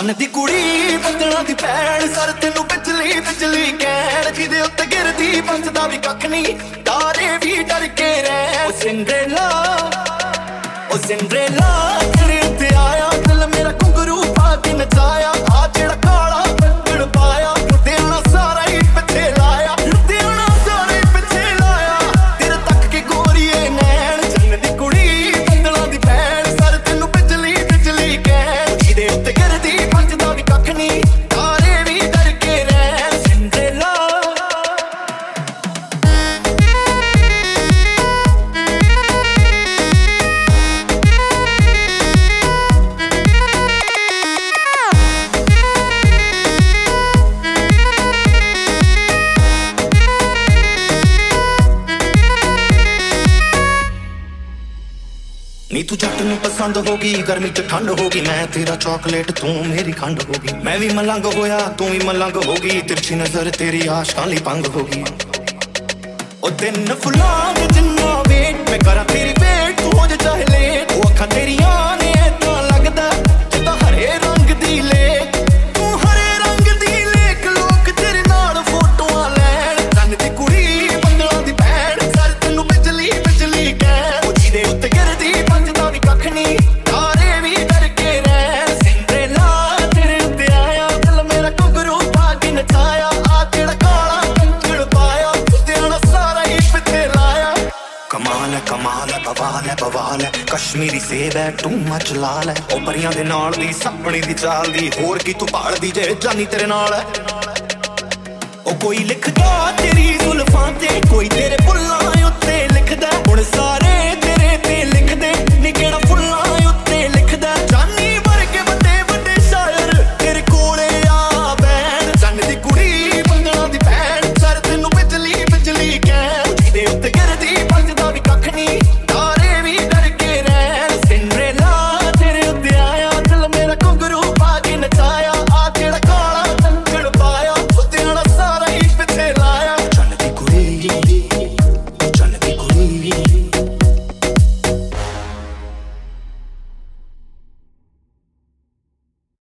ਚੰਨ ਦੀ ਕੁੜੀ ਬੱਦਲਾਂ ਦੀ ਭੈਣ ਸਰ ਤੈਨੂੰ ਬਿਜਲੀ ਬਿਜਲੀ ਕਹਿਣ ਜਿਹਦੇ ਉੱਤੇ ਗਿਰਦੀ ਬਚਦਾ ਵੀ ਕੱਖ ਨਹੀਂ ਤਾਰੇ ਵੀ ਡਰ ਕੇ ਰਹਿ ਉਹ ਸਿੰਡਰੇਲਾ ਤੇਰੇ ਉੱਤੇ ਆਇਆ ਦਿਲ ਮੇਰਾ ਘੁੰਗਰੂ ਪਾ ਕੇ ਨਚਾਇਆ ਆ ਜਿਹੜਾ ਕਾਲਾ ਬੱਦਲ ਪਾਇਆ ਲੁਧਿਆਣਾ ਸਾਰਾ ਹੀ ਪਿੱਛੇ ਲਾਇਆ ਲੁਧਿਆਣਾ ਸਾਰਾ ਹੀ ਪਿੱਛੇ ਲਾਇਆ ਤੇਰੇ ਤੱਕ ਕੇ ਗੋਰੀਏ ਨੈਣ ਚੰਨ ਦੀ ਕੁੜੀ ਬੱਦਲਾਂ ਦੀ ਭੈਣ ਸਰ ਤੈਨੂੰ ਬਿਜਲੀ ਬਿਜਲੀ ਕਹਿਣ ਜਿਹਦੇ ਉੱਤੇ ਗਿਰਦੀ ਬਚਦਾ ਵੀ ਕੱਖ ਨਹੀਂ ਤਾਰੇ ਵੀ ਡਰ ਕੇ ਰਹਿ ਸਿੰਡਰੇਲਾ ਨੀ ਤੂੰ ਜੱਟ ਨੂੰ ਪਸੰਦ ਹੋ ਗਈ ਗਰਮੀ ਚ ਠੰਡ ਹੋ ਗਈ ਮੈਂ ਤੇਰਾ ਚਾਕਲੇਟ ਤੂੰ ਮੇਰੀ ਖੰਡ ਹੋ ਗਈ ਮੈਂ ਵੀ ਮਲੰਗ ਹੋਇਆ ਤੂੰ ਵੀ ਮਲੰਗ ਹੋ ਗਈ ਤਿਰਛੀ ਨਜ਼ਰ ਤੇਰੀ ਆਸ਼ਕਾਂ ਲਈ ਭੰਗ ਹੋ ਗਈ ਉਹ ਦਿਨ ਫੁੱਲਾਂ ਦੇ ਜਿੰਨਾ ਵੇਟ ਮੈਂ ਕਰਾਂ ਤੇਰੀ ਵੇਟ ਤੂੰ ਹੋ ਜਾ ਚਾਹੇ ਲੇਟ ਉਹ ਅੱਖਾਂ ਤੇਰੀਆਂ ਨੇ ਏਦਾਂ ਲੱਗਦਾ ਜਿੱਦਾਂ ਹਰੇ ਰੰਗ ਦੀ ਲੇਕ ਤੂੰ ਹਰੇ ਰੰਗ ਦੀ ਲੇਕ ਲੋਕ ਤੇਰੇ ਨਾਲ ਫੋਟੋਆਂ ਲੈਣ ਚੰਨ ਦੀ ਕੁੜੀ ਬੱਦਲਾਂ ਦੀ ਭੈਣ ਸਰ ਤੈਨੂੰ ਬਿਜਲੀ ਬਿਜਲੀ ਕਹਿ ਉਹ ਜਿਹਦੇ ਉੱਤੇ ਗਿਰਦੀ ਬਚਦਾ ਵੀ ਕੱਖ ਨਹੀਂ ਤਾਰੇ ਵੀ ਡਰ ਕੇ ਰਹਿ ਸਿੰਡਰੇਲਾ ਤੇਰੇ ਉੱਤੇ ਆਇਆ ਦਿਲ ਮੇਰਾ ਘੁੰਗਰੂ ਪਾ ਕੇ ਨਚਾਇਆ ਆ ਜਿਹੜਾ ਕਾਲਾ ਬੱਦਲ ਪਾਇਆ ਲੁਧਿਆਣਾ ਸਾਰਾ ਹੀ ਪਿੱਛੇ ਲਾਇਆ ਕਮਾਲ ਹੈ ਬਵਾਲ ਹੈ ਕਸ਼ਮੀਰੀ ਸੇਬ ਹੈ ਟੂ ਮਚ ਲਾਲ ਹੈ ਉਹ ਪਰੀਆਂ ਦੇ ਨਾਲ ਦੀ ਸੱਪਣੀ ਦੀ ਚਾਲ ਦੀ ਹੋਰ ਕੀ ਤੂੰ ਭਾਲਦੀ ਜੇ ਜਾਨੀ ਤੇਰੇ ਨਾਲ ਹੈ ਉਹ ਕੋਈ ਲਿਖਦਾ ਤੇਰੀ ਜ਼ੁਲਫਾਂ ਤੇ ਕੋਈ ਤੇਰੇ ਬੁੱਲਾਂ